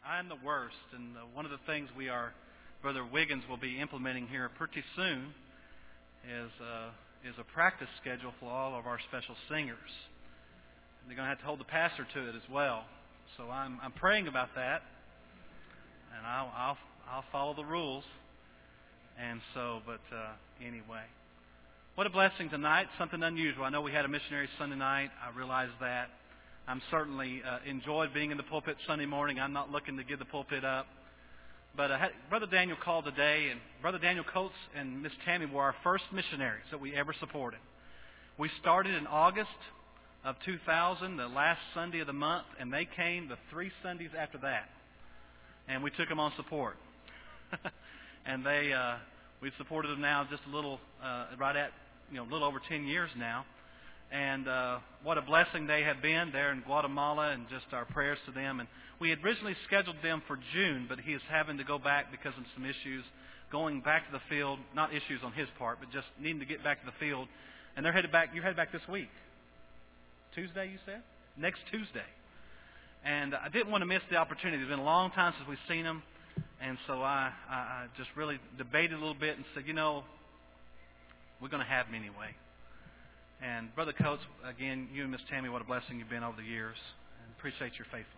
I'm the worst. And one of the things Brother Wiggins will be implementing here pretty soon is a practice schedule for all of our special singers. And they're going to have to hold the pastor to it as well. So I'm praying about that, and I'll follow the rules. And so, but anyway, what a blessing tonight! Something unusual. I know we had a missionary Sunday night. I realize that. I'm certainly enjoyed being in the pulpit Sunday morning. I'm not looking to give the pulpit up. But Brother Daniel called today, and Brother Daniel Coates and Miss Tammy were our first missionaries that we ever supported. We started in August of 2000, the last Sunday of the month, and they came the 3 Sundays after that. And we took them on support. And we've supported them now just a little, a little over 10 years now. And what a blessing they have been there in Guatemala, and just our prayers to them. And we had originally scheduled them for June, but he is having to go back because of some issues, going back to the field, not issues on his part, but just needing to get back to the field. And they're headed back. You're headed back this week. Tuesday, you said? Next Tuesday. And I didn't want to miss the opportunity. It's been a long time since we've seen them. And so I just really debated a little bit and said, we're going to have them anyway. And Brother Coates, again, you and Miss Tammy, what a blessing you've been over the years. And appreciate your faithfulness.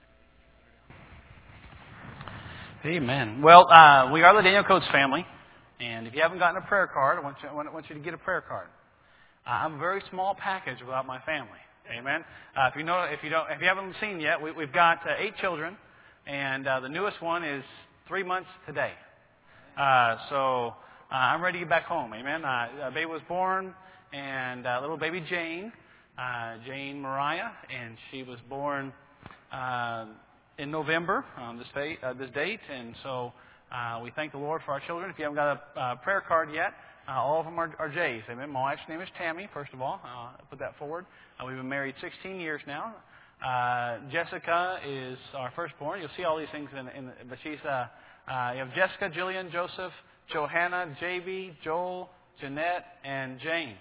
Amen. Well, we are the Daniel Coates family. And if you haven't gotten a prayer card, I want you to get a prayer card. I'm a very small package without my family. Amen. If you haven't seen yet, we've got 8 children, and the newest one is 3 months today. So I'm ready to get back home. Amen. A baby was born, and little baby Jane Mariah, and she was born in November on this date, and so we thank the Lord for our children. If you haven't got a prayer card yet, all of them are J's. Amen. My wife's name is Tammy, first of all. I'll put that forward. We've been married 16 years now. Jessica is our firstborn. You'll see all these things but she's, you have Jessica, Jillian, Joseph, Johanna, JB, Joel, Jeanette, and Jane.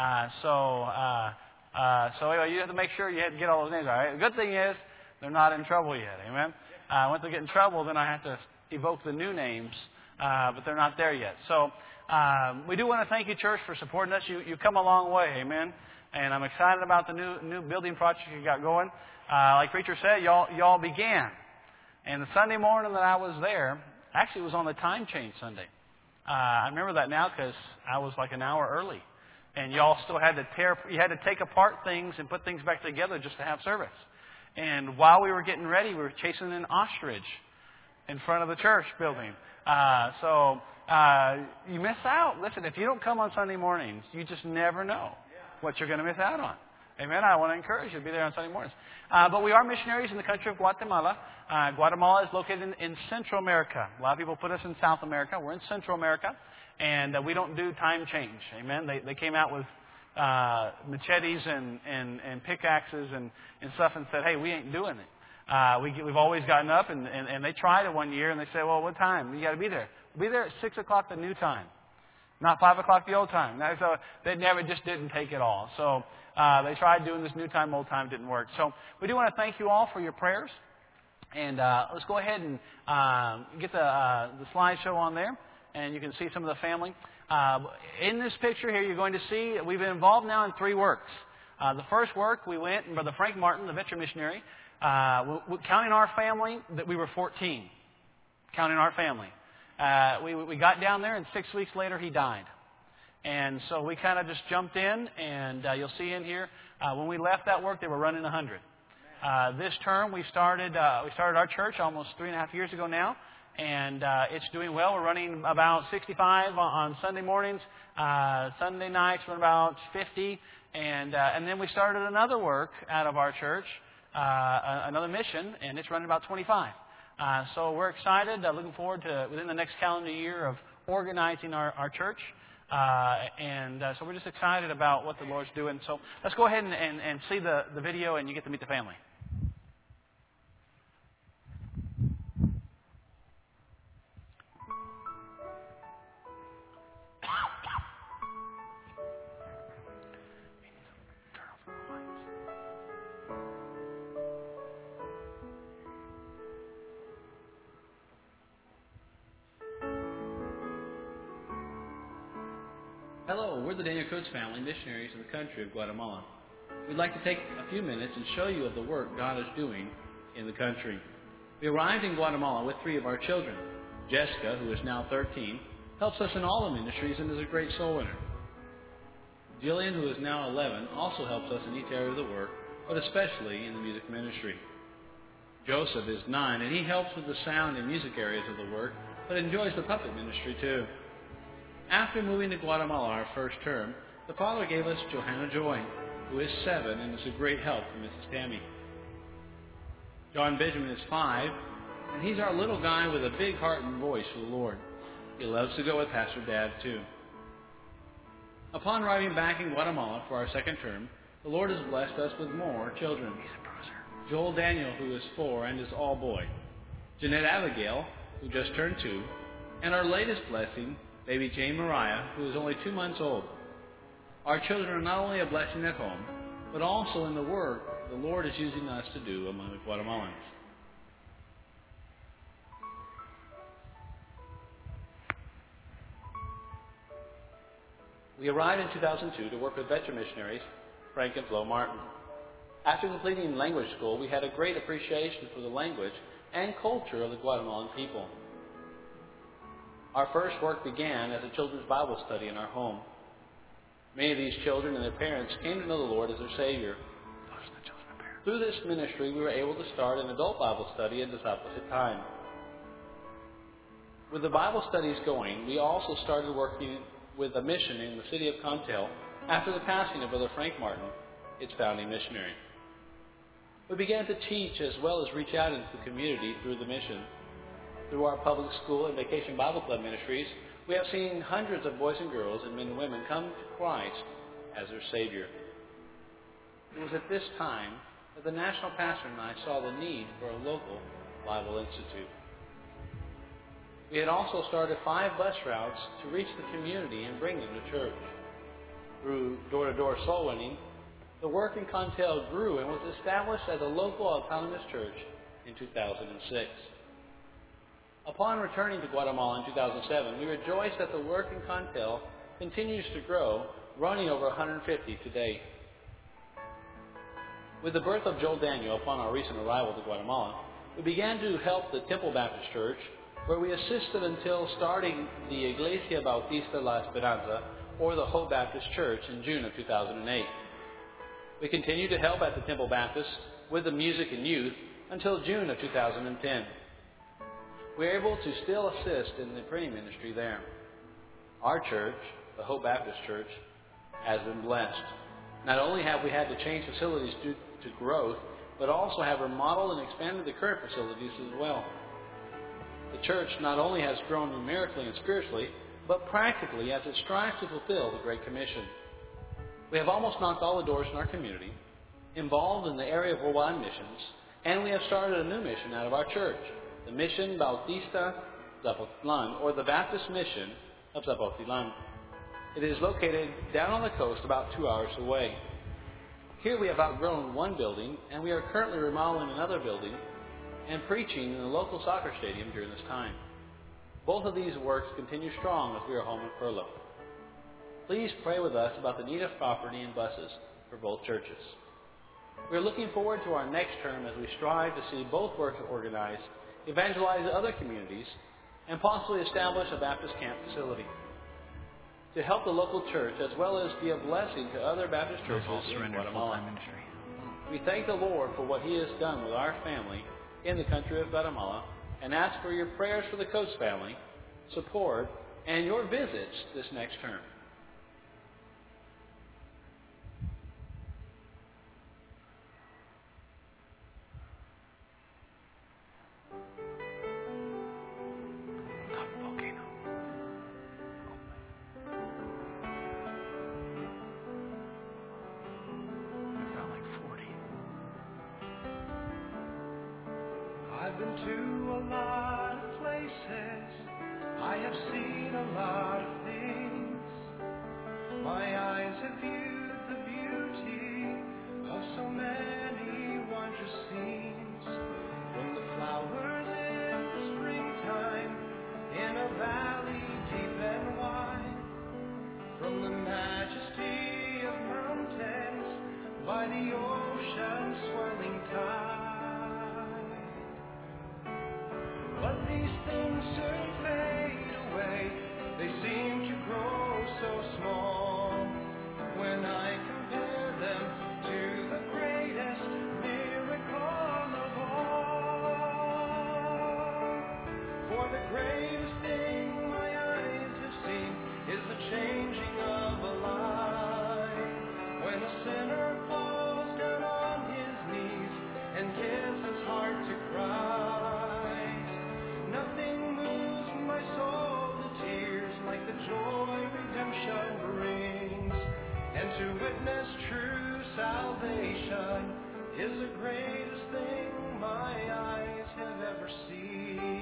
So anyway, you have to make sure you get all those names all right. The good thing is, they're not in trouble yet. Amen. Once they get in trouble, then I have to evoke the new names, but they're not there yet. So we do want to thank you, church, for supporting us. You've come a long way. Amen. And I'm excited about the new building project you got going. Like Preacher said, y'all began. And the Sunday morning that I was there, actually it was on the time change Sunday. I remember that now because I was like an hour early. And y'all still had to take apart things and put things back together just to have service. And while we were getting ready, we were chasing an ostrich in front of the church building. So you miss out. Listen, if you don't come on Sunday mornings, you just never know what you're going to miss out on. Amen. I want to encourage you to be there on Sunday mornings. But we are missionaries in the country of Guatemala. Guatemala is located in Central America. A lot of people put us in South America. We're in Central America. And we don't do time change. Amen. They came out with machetes and pickaxes and stuff and said, hey, we ain't doing it. We've always gotten up, and they tried it one year, and they said, well, what time? You got to be there. Be there at 6 o'clock the new time, not 5 o'clock the old time. So they just didn't take it all. So they tried doing this new time, old time, didn't work. So we do want to thank you all for your prayers. And let's go ahead and get the slideshow on there, and you can see some of the family. In this picture here, you're going to see we've been involved now in 3 works. The first work, we went, and Brother Frank Martin, the veteran missionary, counting our family, that we were 14. Counting our family. We got down there, and 6 weeks later, he died. And so we kind of just jumped in, and you'll see in here, when we left that work, they were running 100. This term, we started our church almost 3.5 years ago now, and it's doing well. We're running about 65 on Sunday mornings. Sunday nights, we're about 50. And then we started another work out of our church, another mission, and it's running about 25. So we're excited, looking forward to within the next calendar year of organizing our church. So we're just excited about what the Lord's doing. So let's go ahead and see the video, and you get to meet the family. Hello, we're the Daniel Coates family, missionaries in the country of Guatemala. We'd like to take a few minutes and show you of the work God is doing in the country. We arrived in Guatemala with 3 of our children. Jessica, who is now 13, helps us in all the ministries and is a great soul winner. Jillian, who is now 11, also helps us in each area of the work, but especially in the music ministry. Joseph is 9, and he helps with the sound and music areas of the work, but enjoys the puppet ministry too. After moving to Guatemala our first term, the Father gave us Johanna Joy, who is 7 and is a great help to Mrs. Tammy. John Benjamin is 5, and he's our little guy with a big heart and voice for the Lord. He loves to go with Pastor Dad too. Upon arriving back in Guatemala for our second term, the Lord has blessed us with more children. Joel Daniel, who is 4 and is all boy. Jeanette Abigail, who just turned 2, and our latest blessing, baby Jane Mariah, who is only 2 months old. Our children are not only a blessing at home, but also in the work the Lord is using us to do among the Guatemalans. We arrived in 2002 to work with veteran missionaries, Frank and Flo Martin. After completing language school, we had a great appreciation for the language and culture of the Guatemalan people. Our first work began as a children's Bible study in our home. Many of these children and their parents came to know the Lord as their Savior. Through this ministry, we were able to start an adult Bible study and discipleship time. With the Bible studies going, we also started working with a mission in the city of Cantel after the passing of Brother Frank Martin, its founding missionary. We began to teach as well as reach out into the community through the mission. Through our public school and vacation Bible club ministries, we have seen hundreds of boys and girls and men and women come to Christ as their Savior. It was at this time that the national pastor and I saw the need for a local Bible institute. We had also started 5 bus routes to reach the community and bring them to church. Through door-to-door soul winning, the work in Cantel grew and was established as a local autonomous church in 2006. Upon returning to Guatemala in 2007, we rejoiced that the work in Cantel continues to grow, running over 150 today. With the birth of Joel Daniel upon our recent arrival to Guatemala, we began to help the Temple Baptist Church, where we assisted until starting the Iglesia Bautista La Esperanza, or the Hope Baptist Church, in June of 2008. We continued to help at the Temple Baptist with the music and youth until June of 2010. We were able to still assist in the printing ministry there. Our church, the Hope Baptist Church, has been blessed. Not only have we had to change facilities due to growth, but also have remodeled and expanded the current facilities as well. The church not only has grown numerically and spiritually, but practically as it strives to fulfill the Great Commission. We have almost knocked all the doors in our community, involved in the area of worldwide missions, and we have started a new mission out of our church, the Mission Bautista Zapotitlán, or the Baptist Mission of Zapotitlán. It is located down on the coast about 2 hours away. Here we have outgrown one building, and we are currently remodeling another building and preaching in the local soccer stadium during this time. Both of these works continue strong as we are home in furlough. Please pray with us about the need of property and buses for both churches. We are looking forward to our next term as we strive to see both works organized, evangelize other communities, and possibly establish a Baptist camp facility to help the local church as well as be a blessing to other Baptist churches in Guatemala. We thank the Lord for what He has done with our family in the country of Guatemala and ask for your prayers for the Coates family, support, and your visits this next term. I've been to a lot of places, I have seen a lot of things. My eyes have viewed the beauty of so many wondrous scenes. From the flowers in the springtime in a valley deep and wide, from the these things soon fade away. They seem to grow so small when I compare them to the greatest miracle of all. For the greatest thing my eyes have seen is the changing of a life. When a sinner falls down on his knees and gives his heart to Christ, nothing moves my soul to tears like the joy redemption brings. And to witness true salvation is the greatest thing my eyes have ever seen.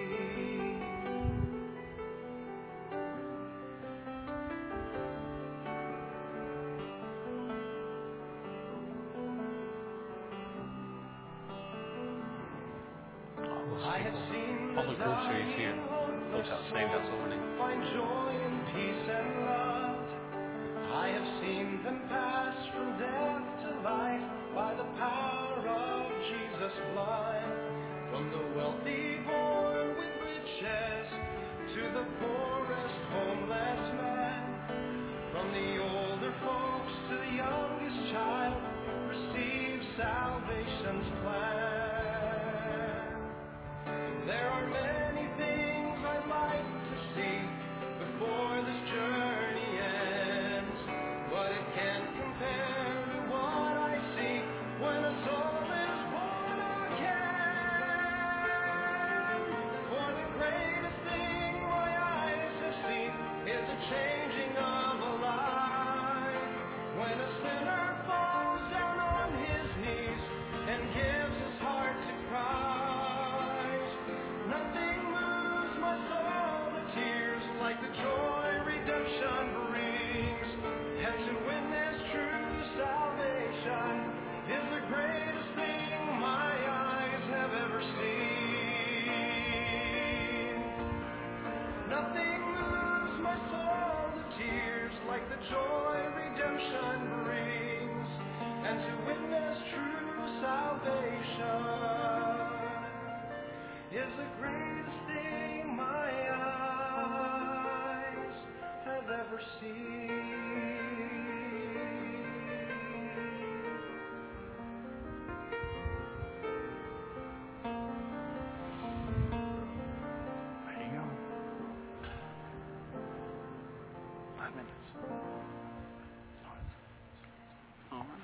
I have seen all the groceries here. Folks out saved out so many. find joy and peace and love. I have seen them pass from death to life by the power of Jesus' blood. From the wealthy born with riches to the poorest homeless man. From the older folks to the youngest child, receive salvation's plan. There are many things I'd like to see before this journey ends, but it can't compare to what I see when a soul is born again. For the greatest thing my eyes have seen is the changing of a life. When a sinner falls down on his knees and gives his heart to Christ, nothing moves my soul to tears like the joy redemption brings. And to witness true salvation is the greatest thing my eyes have ever seen. Nothing moves my soul to tears like the joy redemption brings. And to witness true salvation is the greatest thing my eyes have ever seen. There you go. 5 minutes. All right.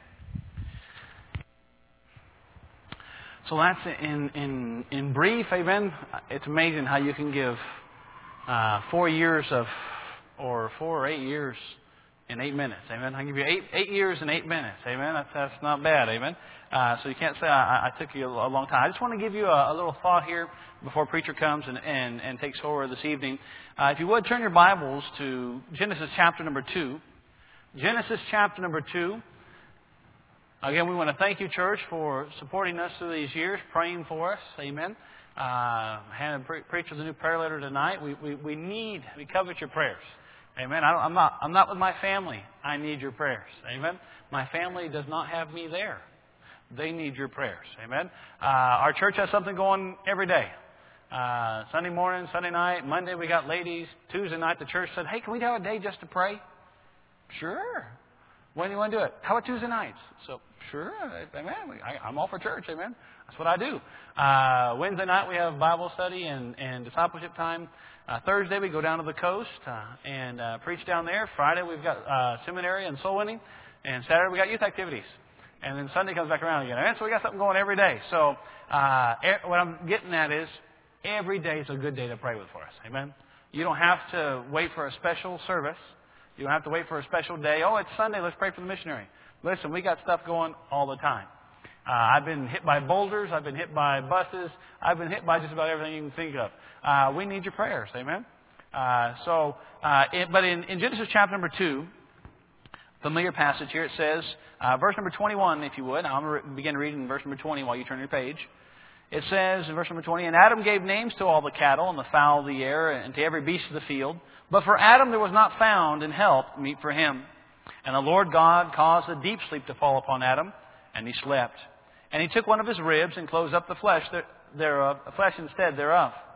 So that's in brief, amen. It's amazing how you can give 4 years of, or 4 or 8 years in 8 minutes, amen. I can give you 8 years in 8 minutes, amen. That's not bad, amen. So you can't say I took you a long time. I just want to give you a little thought here before preacher comes and takes over this evening. If you would turn your Bibles to Genesis chapter number 2. Genesis chapter number 2. Again, we want to thank you, church, for supporting us through these years, praying for us. Amen. Handed preacher the new prayer letter tonight. We covet your prayers. Amen. I'm not with my family. I need your prayers. Amen. My family does not have me there. They need your prayers. Amen. Our church has something going every day. Sunday morning, Sunday night, Monday we got ladies. Tuesday night the church said, hey, can we have a day just to pray? Sure. When do you want to do it? How about Tuesday nights? So, sure, amen. I'm all for church, amen. That's what I do. Wednesday night we have Bible study and discipleship time. Thursday we go down to the coast and preach down there. Friday we've got seminary and soul winning. And Saturday we got youth activities. And then Sunday comes back around again. Amen? So we got something going every day. So what I'm getting at is every day is a good day to pray with for us. Amen? You don't have to wait for a special service. You don't have to wait for a special day. Oh, it's Sunday. Let's pray for the missionary. Listen, we got stuff going all the time. I've been hit by boulders. I've been hit by buses. I've been hit by just about everything you can think of. We need your prayers. Amen? But in Genesis chapter number 2, familiar passage here, it says, verse number 21, if you would. I'm going to begin reading verse number 20 while you turn your page. It says in verse number 20, and Adam gave names to all the cattle and the fowl of the air and to every beast of the field. But for Adam there was not found in help meet for him. And the Lord God caused a deep sleep to fall upon Adam, and he slept. And he took one of his ribs and closed up the flesh thereof, flesh instead thereof.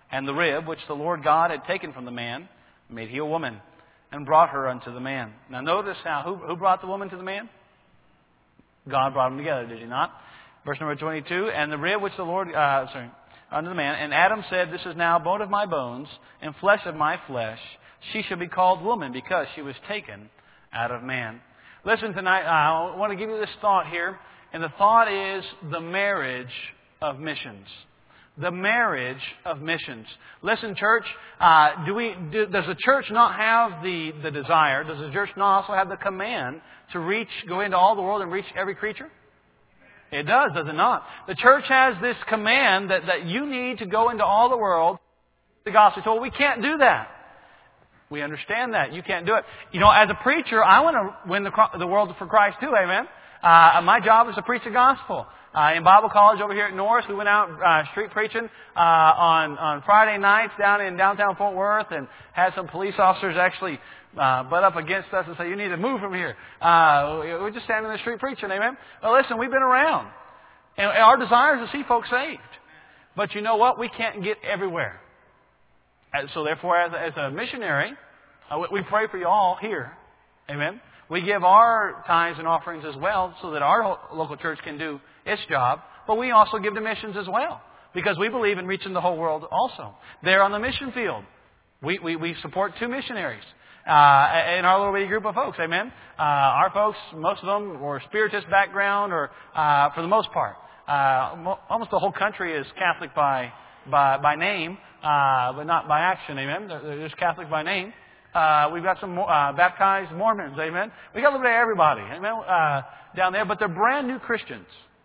And the rib which the Lord God had taken from the man made he a woman, and brought her unto the man. Now notice how, who brought the woman to the man? God brought them together, did he not? Verse number 22, and the rib which the Lord, unto the man, and Adam said, this is now bone of my bones, and flesh of my flesh. She shall be called woman, because she was taken out of man. Listen tonight, I want to give you this thought here, and the thought is the marriage of missions. The marriage of missions. Listen, church, does the church not have the desire, does the church not also have the command to go into all the world and reach every creature? It does it not? The church has this command that you need to go into all the world, the gospel. So we can't do that. We understand that. You can't do it. You know, as a preacher, I want to win the world for Christ too, amen? My job is to preach the gospel. In Bible college over here at Norris, we went out street preaching on Friday nights down in downtown Fort Worth, and had some police officers actually butt up against us and say, you need to move from here. We're just standing in the street preaching, amen? Well, listen, we've been around. And our desire is to see folks saved. But you know what? We can't get everywhere. And so therefore, as a missionary, we pray for you all here. Amen? We give our tithes and offerings as well so that our local church can do its job. But we also give to missions as well, because we believe in reaching the whole world also. There on the mission field, we support 2 missionaries in our little bitty group of folks. Amen? Our folks, most of them were Spiritist background, or for the most part. Almost the whole country is Catholic by name, but not by action. Amen? They're just Catholic by name. We've got some baptized Mormons, amen. We got a little bit of everybody, amen, down there, but they're brand new Christians.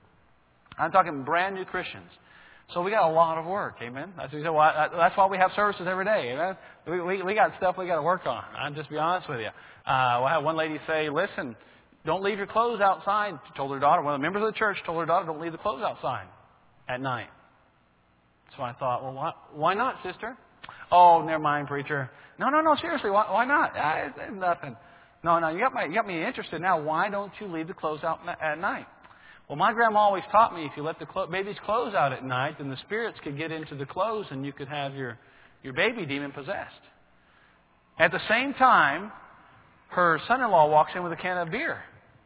I'm talking brand new Christians. So we got a lot of work, amen. That's why we have services every day, amen. We got stuff we got to work on. I'll just be honest with you. I had one lady say, listen, don't leave your clothes outside. She told her daughter, one of the members of the church told her daughter, don't leave the clothes outside at night. So I thought, well, why not, sister? Oh, never mind, preacher. No, seriously, why not? It's nothing. No, you got me interested now. Why don't you leave the clothes out at night? Well, my grandma always taught me if you let the baby's clothes out at night, then the spirits could get into the clothes and you could have your baby demon possessed. At the same time, her son-in-law walks in with a can of beer.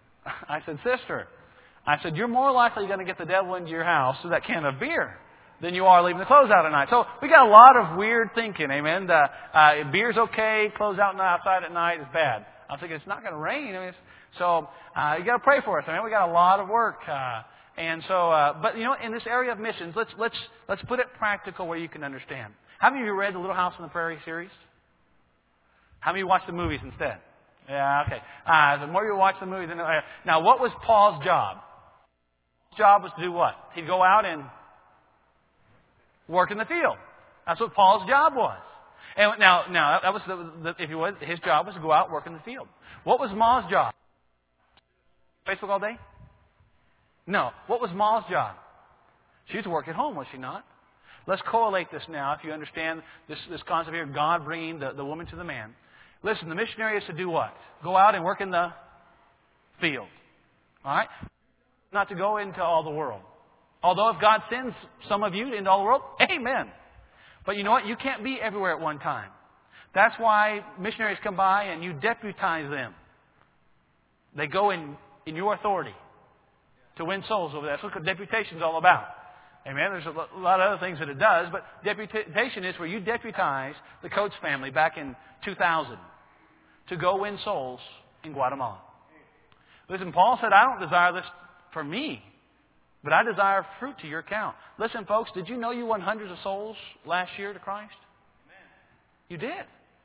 I said, sister, you're more likely going to get the devil into your house through that can of beer than you are leaving the clothes out at night. So we got a lot of weird thinking, amen. Beer's okay, clothes out outside at night is bad. I was thinking it's not going to rain. So you got to pray for us. I mean, we got a lot of work, but you know, in this area of missions, let's put it practical where you can understand. How many of you read the Little House on the Prairie series? How many of you watched the movies instead? Yeah, okay. The more you watch the movies, now what was Paul's job? His job was to do what? He'd go out and work in the field. That's what Paul's job was. And now that was his job was to go out and work in the field. What was Ma's job? Facebook all day? No. What was Ma's job? She was to work at home, was she not? Let's correlate this now, if you understand this concept here, God bringing the woman to the man. Listen, the missionary is to do what? Go out and work in the field. All right? Not to go into all the world. Although if God sends some of you into all the world, amen. But you know what? You can't be everywhere at one time. That's why missionaries come by and you deputize them. They go in your authority to win souls over there. That's what deputation is all about. Amen. There's a lot of other things that it does, but deputation is where you deputize the Coates family back in 2000 to go win souls in Guatemala. Listen, Paul said, I don't desire this for me, but I desire fruit to your account. Listen, folks, did you know you won hundreds of souls last year to Christ? Amen. You did.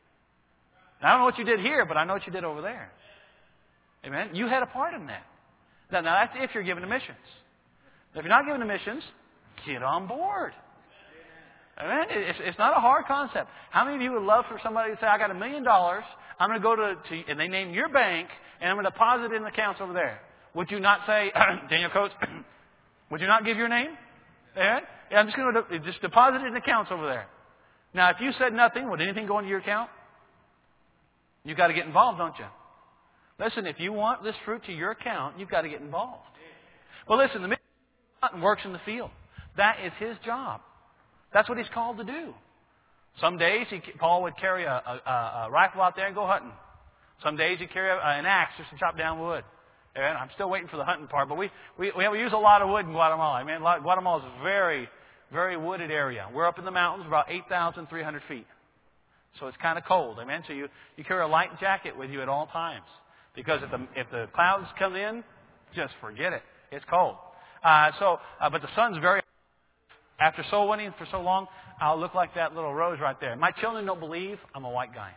I don't know what you did here, but I know what you did over there. Amen. You had a part in that. Now that's if you're given to missions. If you're not given to missions, get on board. Amen. It's not a hard concept. How many of you would love for somebody to say, I got $1 million, I'm going to go to and they name your bank, and I'm going to deposit it in the accounts over there. Would you not say, Daniel Coates, would you not give your name? Amen? Yeah, I'm just going to just deposit it in the accounts over there. Now, if you said nothing, would anything go into your account? You've got to get involved, don't you? Listen, if you want this fruit to your account, you've got to get involved. Well, listen, the missionary works in the field. That is his job. That's what he's called to do. Some days Paul would carry a rifle out there and go hunting. Some days he'd carry an axe just to chop down wood. And I'm still waiting for the hunting part, but we use a lot of wood in Guatemala. I mean, Guatemala is a very, very wooded area. We're up in the mountains, about 8,300 feet. So it's kind of cold. Amen. So you carry a light jacket with you at all times. Because if the clouds come in, just forget it. It's cold. But the sun's very... After soul winning for so long, I'll look like that little rose right there. My children don't believe I'm a white guy.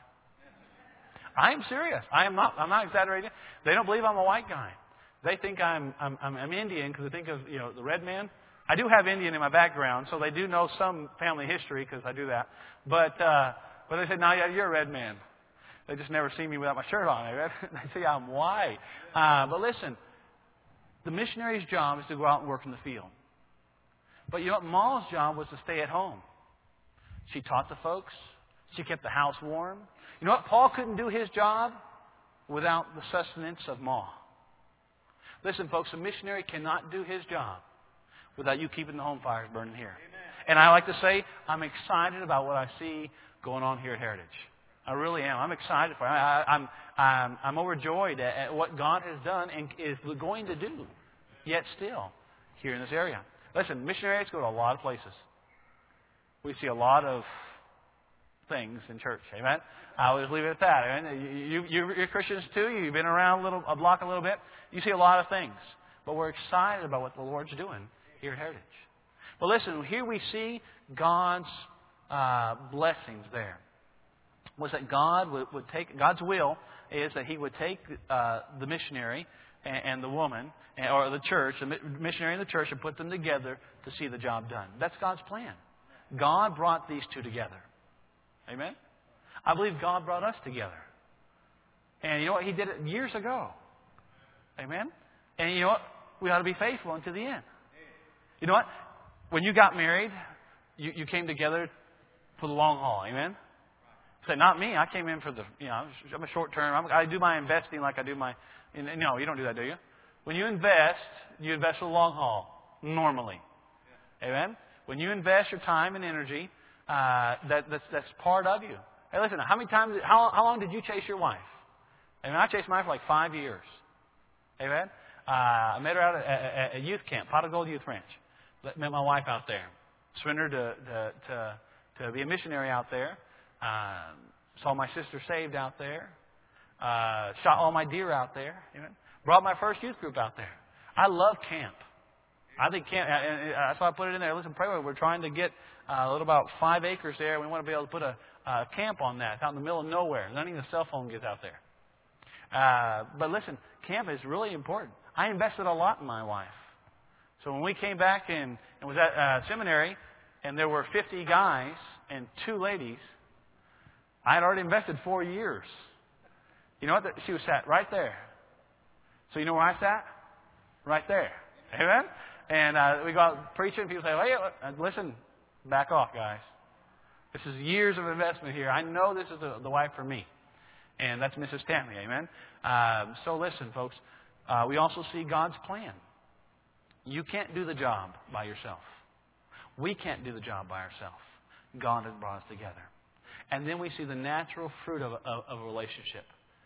I am serious. I'm not exaggerating. They don't believe I'm a white guy. They think I'm Indian because they think of the red man. I do have Indian in my background, so they do know some family history because I do that. But they said, "No, yeah, you're a red man." They just never see me without my shirt on. They see I'm white. But listen, the missionary's job is to go out and work in the field. But you know what? Ma's job was to stay at home. She taught the folks. She kept the house warm. You know what? Paul couldn't do his job without the sustenance of Ma. Listen, folks, a missionary cannot do his job without you keeping the home fires burning here. Amen. And I like to say, I'm excited about what I see going on here at Heritage. I really am. I'm excited for it. I'm overjoyed at what God has done and is going to do yet still here in this area. Listen, missionaries go to a lot of places. We see a lot of things in church. Amen? I'll just leave it at that. Amen? You're Christians too. You've been around a block a little bit. You see a lot of things. But we're excited about what the Lord's doing here at Heritage. But listen, here we see God's blessings there. Was that God would take, God's will is that He would take the missionary and the woman, or the church, the missionary and the church, and put them together to see the job done. That's God's plan. God brought these two together. Amen? I believe God brought us together. And you know what? He did it years ago. Amen? And you know what? We ought to be faithful until the end. You know what? When you got married, you came together for the long haul. Amen? Say, not me. I came in for I'm a short term. I do my investing like I do my... No, you don't do that, do you? When you invest for the long haul, normally. Amen? When you invest your time and energy, that's part of you. Hey, listen, how long did you chase your wife? I mean, I chased mine for like 5 years. Amen? I met her out at a youth camp, Pot of Gold Youth Ranch. Met my wife out there. Surrendered to be a missionary out there. Saw my sister saved out there. Shot all my deer out there. Amen? Brought my first youth group out there. I love camp. I think camp, and that's why I put it in there. Listen, pray with me. We're trying to get a little about 5 acres there. We want to be able to put a camp on that. It's out in the middle of nowhere. Not even a cell phone gets out there. But listen, camp is really important. I invested a lot in my wife. So when we came back and was at seminary, and there were 50 guys and 2 ladies, I had already invested 4 years. You know what? She was sat right there. So you know where I sat? Right there. Amen? And we go out preaching, and people say, hey, listen, back off, guys. This is years of investment here. I know this is the wife for me. And that's Mrs. Stanley. Amen? So listen, folks. We also see God's plan. You can't do the job by yourself. We can't do the job by ourselves. God has brought us together. And then we see the natural fruit of a relationship.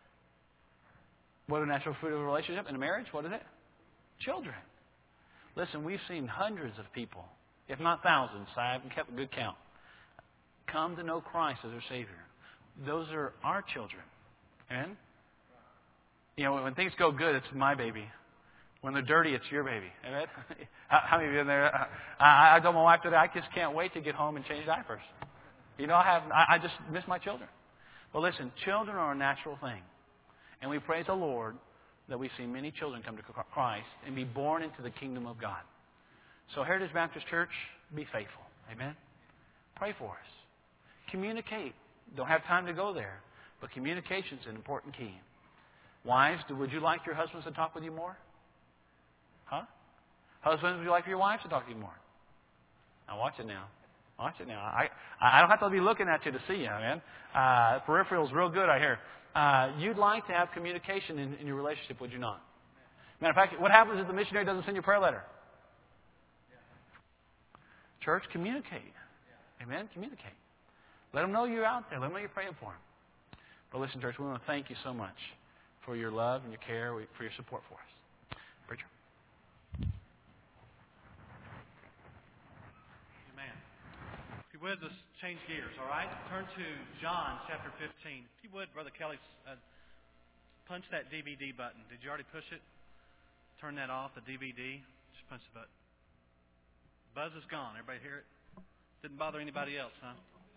What are the natural fruit of a relationship? In a marriage, what is it? Children. Listen, we've seen hundreds of people, if not thousands, I haven't kept a good count, come to know Christ as their Savior. Those are our children. Amen? You know, when things go good, it's my baby. When they're dirty, it's your baby. Amen? How many of you in there? I told my wife today, I just can't wait to get home and change diapers. You know, I just miss my children. Well, listen, children are a natural thing. And we praise the Lord that we see many children come to Christ and be born into the kingdom of God. So Heritage Baptist Church, be faithful. Amen? Pray for us. Communicate. Don't have time to go there. But communication is an important key. Wives, would you like your husbands to talk with you more? Huh? Husbands, would you like your wives to talk to you more? Now watch it now. Watch it now. I don't have to be looking at you to see you, man. Peripheral's real good, I hear. You'd like to have communication in your relationship, would you not? Matter of fact, what happens if the missionary doesn't send you a prayer letter? Church, communicate. Amen? Communicate. Let them know you're out there. Let them know you're praying for them. But listen, church, we want to thank you so much for your love and your care, for your support for us. Preacher. Amen. If you would, let's change gears, all right? Turn to John chapter 15. If you would, Brother Kelly, punch that DVD button. Did you already push it? Turn that off, the DVD. Just punch the button. Buzz is gone. Everybody hear it? Didn't bother anybody else, huh?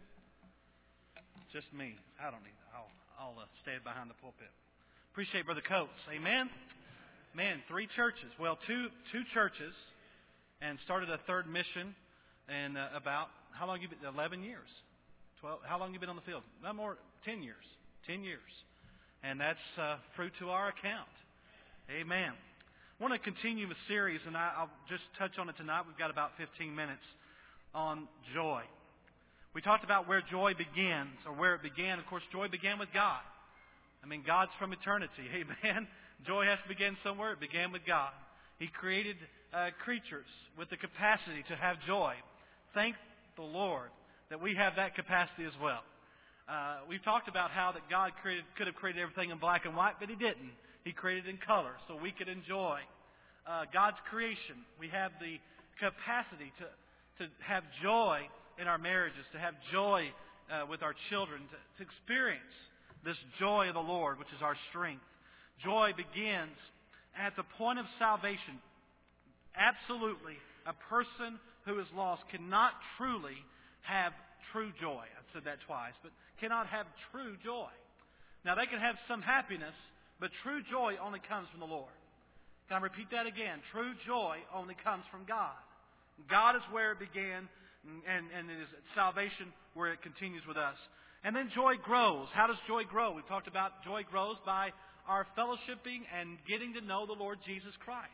Just me. I don't need it. I'll stay behind the pulpit. Appreciate Brother Coates. Amen. Man, 3 churches. Well, two churches, and started a third mission. And about how long you been? 11 years. 12. How long you been on the field? Not more. 10 years. 10 years. And that's fruit to our account. Amen. I want to continue the series, and I'll just touch on it tonight. We've got about 15 minutes on joy. We talked about where joy begins, or where it began. Of course, joy began with God. I mean, God's from eternity. Amen. Joy has to begin somewhere. It began with God. He created creatures with the capacity to have joy. Thank the Lord that we have that capacity as well. We've talked about how that God could have created everything in black and white, but He didn't. He created in color so we could enjoy God's creation. We have the capacity to have joy in our marriages, to have joy with our children, to experience this joy of the Lord, which is our strength. Joy begins at the point of salvation. Absolutely, a person who is lost cannot truly have true joy. I've said that twice, but cannot have true joy. Now, they can have some happiness, but true joy only comes from the Lord. Can I repeat that again? True joy only comes from God. God is where it began, and it is salvation where it continues with us. And then joy grows. How does joy grow? We've talked about joy grows by our fellowshipping and getting to know the Lord Jesus Christ.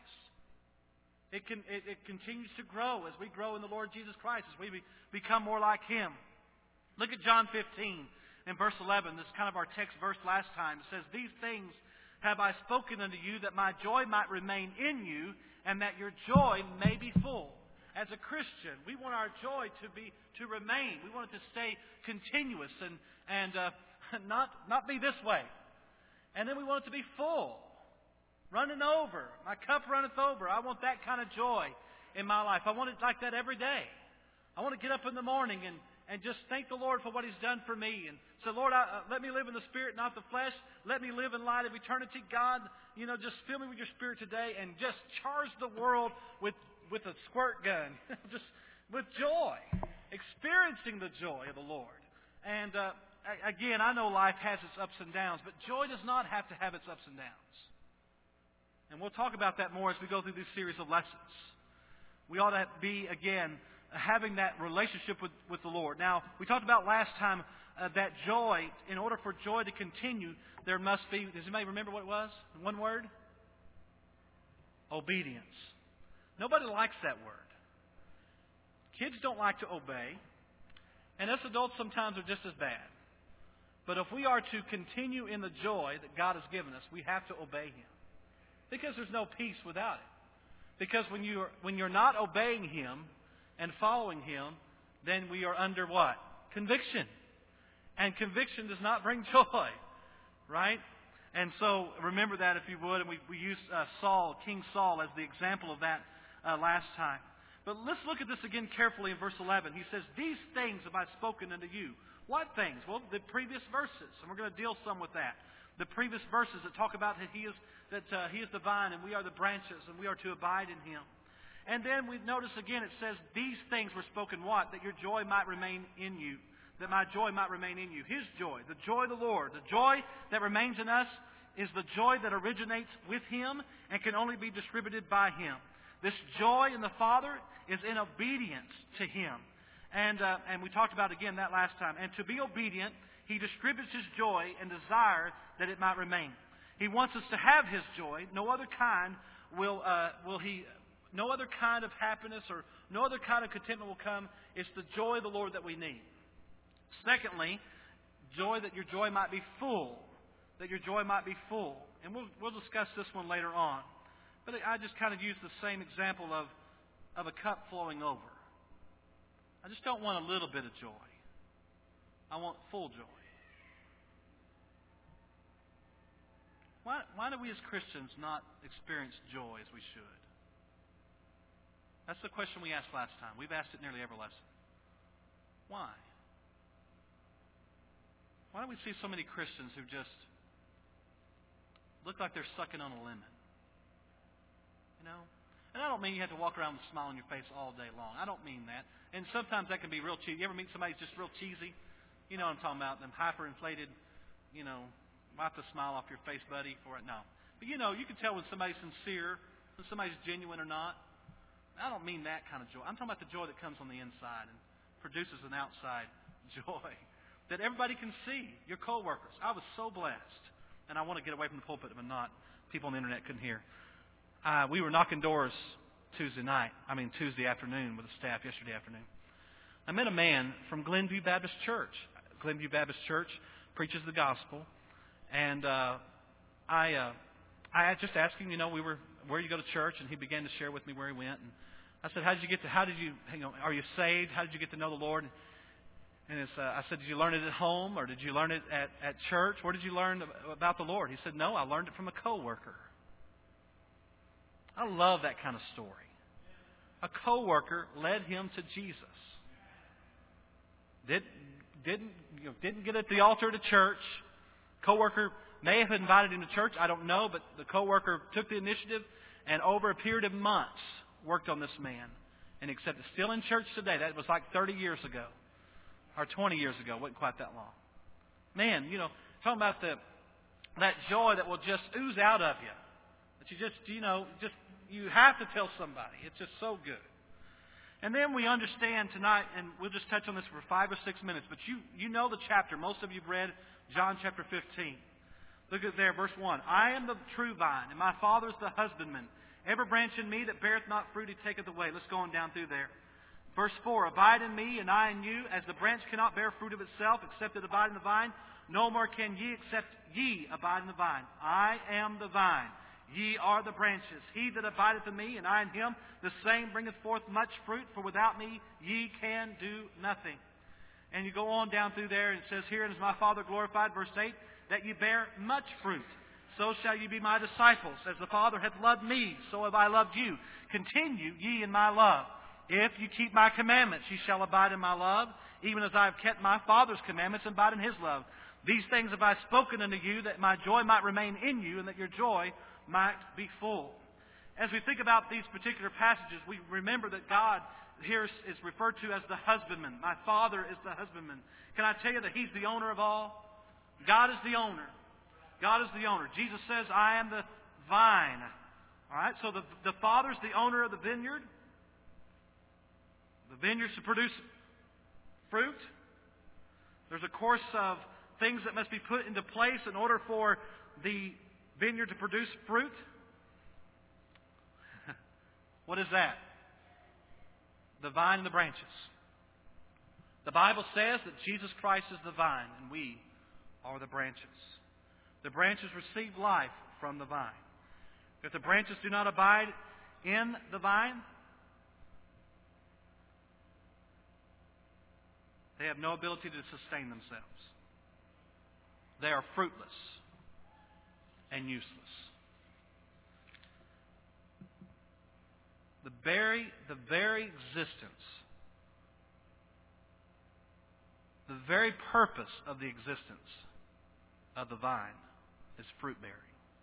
It continues to grow as we grow in the Lord Jesus Christ, as we become more like Him. Look at John 15 and verse 11. This is kind of our text verse last time. It says, "These things have I spoken unto you, that my joy might remain in you, and that your joy may be full." As a Christian, we want our joy to remain. We want it to stay continuous and not be this way. And then we want it to be full, running over. My cup runneth over. I want that kind of joy in my life. I want it like that every day. I want to get up in the morning and just thank the Lord for what He's done for me. And so, Lord, let me live in the Spirit, not the flesh. Let me live in light of eternity. God, just fill me with your Spirit today and just charge the world with a squirt gun, just with joy, experiencing the joy of the Lord. And again, I know life has its ups and downs, but joy does not have to have its ups and downs. And we'll talk about that more as we go through this series of lessons. We ought to be, again, having that relationship with the Lord. Now, we talked about last time that joy, in order for joy to continue, there must be, does anybody remember what it was? One word? Obedience. Nobody likes that word. Kids don't like to obey. And us adults sometimes are just as bad. But if we are to continue in the joy that God has given us, we have to obey Him. Because there's no peace without it. Because when you're not obeying Him and following Him, then we are under what? Conviction. And conviction does not bring joy. Right? And so remember that if you would. And we used King Saul, as the example of that last time. But let's look at this again carefully in verse 11. He says, "These things have I spoken unto you." What things? Well, the previous verses. And we're going to deal some with that. The previous verses that talk about that He is the vine and we are the branches and we are to abide in Him. And then we notice again it says, "These things were spoken" what? That your joy might remain in you. That my joy might remain in you. His joy, the joy of the Lord. The joy that remains in us is the joy that originates with Him and can only be distributed by Him. This joy in the Father is in obedience to Him. And we talked about again that last time. And to be obedient, He distributes His joy and desire that it might remain. He wants us to have His joy. No other kind no other kind of happiness or no other kind of contentment will come. It's the joy of the Lord that we need. Secondly, joy that your joy might be full. That your joy might be full. And we'll discuss this one later on. But I just kind of use the same example of a cup flowing over. I just don't want a little bit of joy. I want full joy. Why do we as Christians not experience joy as we should? That's the question we asked last time. We've asked it nearly every lesson. Why? Why do we see so many Christians who just look like they're sucking on a lemon? You know? And I don't mean you have to walk around with a smile on your face all day long. I don't mean that. And sometimes that can be real cheesy. You ever meet somebody who's just real cheesy? You know what I'm talking about. Them hyperinflated, wipe the smile off your face, buddy, for it. No. But you can tell when somebody's sincere, when somebody's genuine or not. I don't mean that kind of joy. I'm talking about the joy that comes on the inside and produces an outside joy that everybody can see. Your co-workers. I was so blessed. And I want to get away from the pulpit, but not. People on the internet couldn't hear. We were knocking doors Tuesday afternoon with the staff yesterday afternoon. I met a man from Glenview Baptist Church. Glenview Baptist Church preaches the gospel. And I just asked him, where you go to church? And he began to share with me where he went. And I said, are you saved? How did you get to know the Lord? And I said, did you learn it at home or did you learn it at church? Where did you learn about the Lord? He said, no, I learned it from a coworker. I love that kind of story. A coworker led him to Jesus. Didn't get at the altar at church. Coworker may have invited him to church. I don't know, but the coworker took the initiative and over a period of months worked on this man and accepted. Still in church today. That was like 30 years ago. Or 20 years ago. Wasn't quite that long. Man, talking about that joy that will just ooze out of you. That you have to tell somebody. It's just so good. And then we understand tonight, and we'll just touch on this for 5 or 6 minutes, but you know the chapter. Most of you have read John chapter 15. Look at there, verse 1. I am the true vine, and my Father is the husbandman. Every branch in me that beareth not fruit, he taketh away. Let's go on down through there. Verse 4, abide in me, and I in you, as the branch cannot bear fruit of itself, except it abide in the vine. No more can ye, except ye abide in the vine. I am the vine. Ye are the branches. He that abideth in me, and I in him, the same bringeth forth much fruit, for without me ye can do nothing. And you go on down through there, and it says, Herein is my Father glorified, verse 8, that ye bear much fruit. So shall ye be my disciples. As the Father hath loved me, so have I loved you. Continue ye in my love. If you keep my commandments, ye shall abide in my love, even as I have kept my Father's commandments and abide in his love. These things have I spoken unto you, that my joy might remain in you, and that your joy might be full. As we think about these particular passages, we remember that God here is referred to as the husbandman. My Father is the husbandman. Can I tell you that he's the owner of all? God is the owner. God is the owner. Jesus says, I am the vine. All right, so the Father's the owner of the vineyard. The vineyard's to produce fruit. There's a course of things that must be put into place in order for the vineyard to produce fruit. What is that? The vine and the branches. The Bible says that Jesus Christ is the vine and we are the branches. The branches receive life from the vine. If the branches do not abide in the vine, they have no ability to sustain themselves. They are fruitless and useless. The very existence, the very purpose of the existence of the vine is fruit bearing.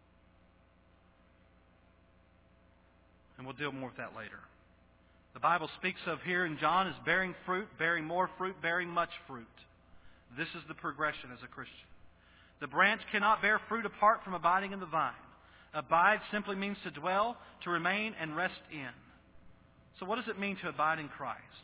And we'll deal more with that later. The Bible speaks of here in John as bearing fruit, bearing more fruit, bearing much fruit. This is the progression as a Christian. The branch cannot bear fruit apart from abiding in the vine. Abide simply means to dwell, to remain, and rest in. So what does it mean to abide in Christ?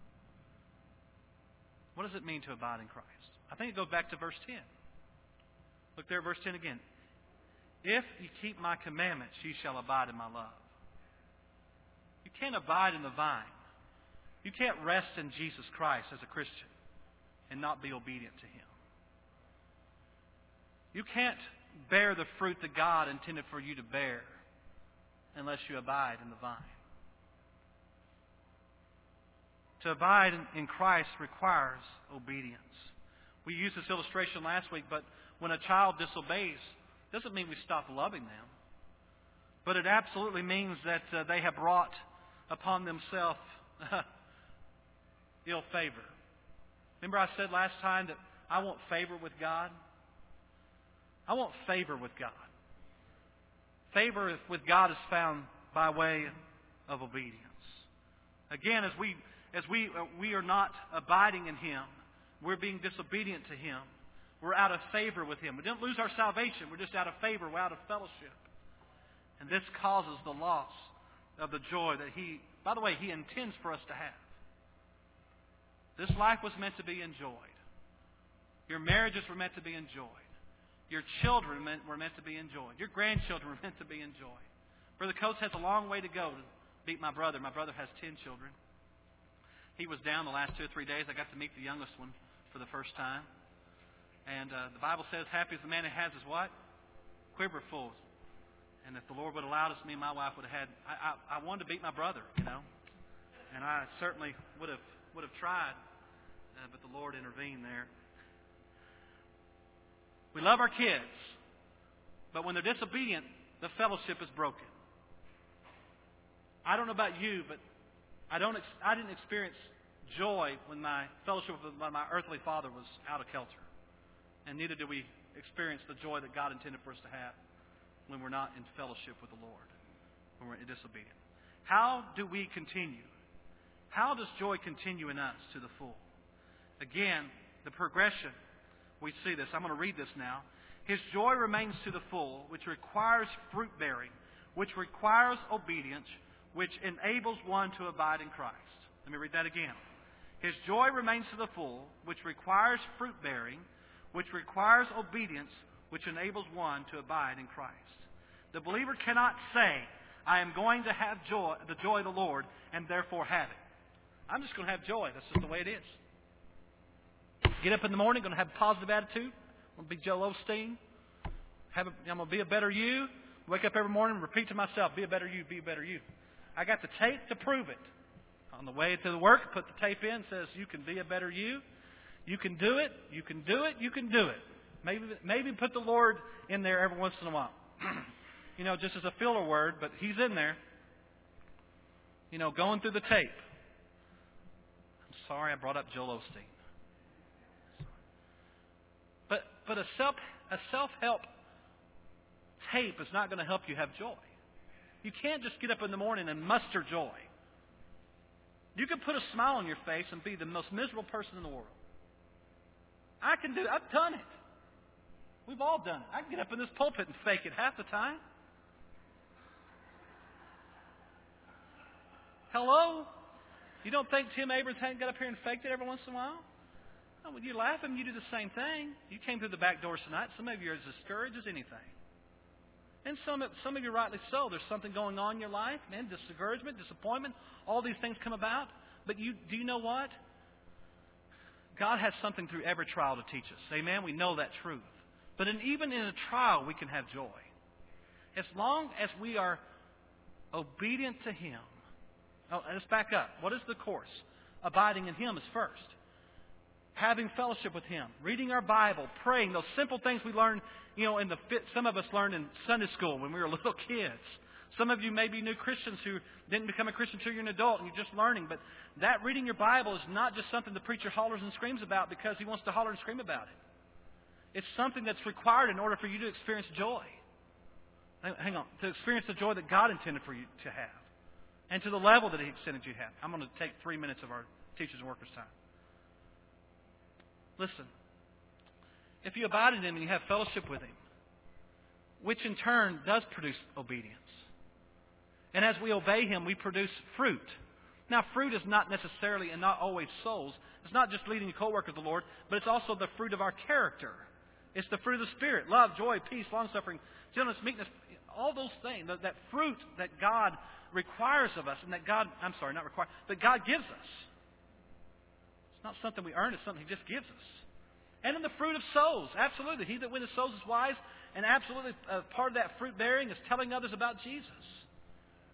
What does it mean to abide in Christ? I think it goes back to verse 10. Look there at verse 10 again. If you keep my commandments, ye shall abide in my love. You can't abide in the vine. You can't rest in Jesus Christ as a Christian and not be obedient to Him. You can't bear the fruit that God intended for you to bear unless you abide in the vine. To abide in Christ requires obedience. We used this illustration last week, but when a child disobeys, doesn't mean we stop loving them. But it absolutely means that they have brought upon themselves ill favor. Remember I said last time that I want favor with God? I want favor with God. Favor with God is found by way of obedience. Again, as we are not abiding in Him, we're being disobedient to Him. We're out of favor with Him. We didn't lose our salvation. We're just out of favor. We're out of fellowship. And this causes the loss of the joy that He, by the way, He intends for us to have. This life was meant to be enjoyed. Your marriages were meant to be enjoyed. Your children were meant to be enjoyed. Your grandchildren were meant to be enjoyed. Brother Coates has a long way to go to beat my brother. My brother has 10 children. He was down the last 2 or 3 days. I got to meet the youngest one for the first time. And the Bible says, happy is the man who has his what? Quiver full. And if the Lord would have allowed us, me and my wife would have had... I wanted to beat my brother, you know. And I certainly would have tried. But the Lord intervened there. We love our kids. But when they're disobedient, the fellowship is broken. I don't know about you, but I didn't experience joy when my fellowship with my earthly father was out of kilter. And neither did we experience the joy that God intended for us to have when we're not in fellowship with the Lord, when we're disobedient. How do we continue? How does joy continue in us to the full? Again, the progression, we see this. I'm going to read this now. His joy remains to the full, which requires fruit bearing, which requires obedience, which enables one to abide in Christ. Let me read that again. His joy remains to the full, which requires fruit bearing, which requires obedience, which enables one to abide in Christ. The believer cannot say, I am going to have joy, the joy of the Lord, and therefore have it. I'm just going to have joy. That's just the way it is. Get up in the morning, going to have a positive attitude. I'm going to be Joel Osteen. I'm going to be a better you. Wake up every morning and repeat to myself, be a better you, be a better you. I got the tape to prove it. On the way to the work, put the tape in, says you can be a better you. You can do it. You can do it. You can do it. Maybe put the Lord in there every once in a while. You know, just as a filler word, but He's in there. You know, going through the tape. I'm sorry I brought up Joel Osteen. But a self-help tape is not going to help you have joy. You can't just get up in the morning and muster joy. You can put a smile on your face and be the most miserable person in the world. I can do it. I've done it. We've all done it. I can get up in this pulpit and fake it half the time. Hello? You don't think Tim Abrams hadn't got up here and faked it every once in a while? Oh, when you're laughing, you do the same thing. You came through the back doors tonight. Some of you are as discouraged as anything. And some of you rightly so. There's something going on in your life, man. Discouragement, disappointment. All these things come about. But do you know what? God has something through every trial to teach us. Amen? We know that truth. But even in a trial, we can have joy. As long as we are obedient to Him. Oh, let's back up. What is the course? Abiding in Him is first. Having fellowship with Him. Reading our Bible. Praying. Those simple things we learn, you know, some of us learned in Sunday school when we were little kids. Some of you may be new Christians who didn't become a Christian until you're an adult and you're just learning. But that reading your Bible is not just something the preacher hollers and screams about because he wants to holler and scream about it. It's something that's required in order for you to experience joy. Hang on. To experience the joy that God intended for you to have. And to the level that He intended you to have. I'm going to take 3 minutes of our teachers and workers' time. Listen. If you abide in Him and you have fellowship with Him, which in turn does produce obedience. And as we obey Him, we produce fruit. Now, fruit is not necessarily and not always souls. It's not just leading a co-worker of the Lord, but it's also the fruit of our character. It's the fruit of the Spirit. Love, joy, peace, long-suffering, gentleness, meekness. All those things, that fruit that God requires of us and that God gives us. It's not something we earn, it's something He just gives us. And in the fruit of souls, absolutely. He that winneth souls is wise, and absolutely part of that fruit bearing is telling others about Jesus.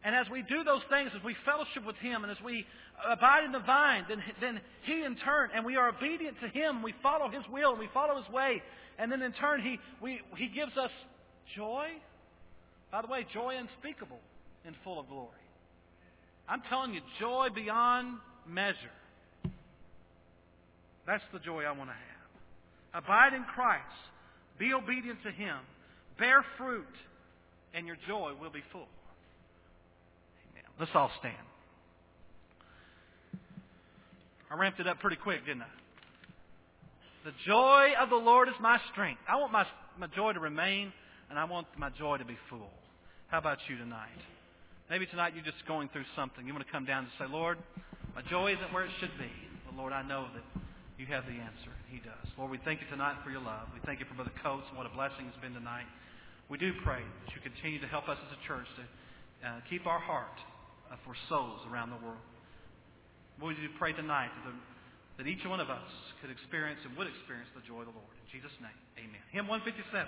And as we do those things, as we fellowship with Him, and as we abide in the vine, then He in turn, and we are obedient to Him, we follow His will, and we follow His way, and then in turn He gives us joy. By the way, joy unspeakable and full of glory. I'm telling you, joy beyond measure. That's the joy I want to have. Abide in Christ. Be obedient to Him. Bear fruit, and your joy will be full. Amen. Let's all stand. I ramped it up pretty quick, didn't I? The joy of the Lord is my strength. I want my joy to remain, and I want my joy to be full. How about you tonight? Maybe tonight you're just going through something. You want to come down and say, Lord, my joy isn't where it should be. But Lord, I know that you have the answer. He does. Lord, we thank you tonight for your love. We thank you for Brother Coates and what a blessing it's been tonight. We do pray that you continue to help us as a church to keep our heart for souls around the world. We do pray tonight that each one of us could experience and would experience the joy of the Lord. In Jesus' name, amen. Hymn 157.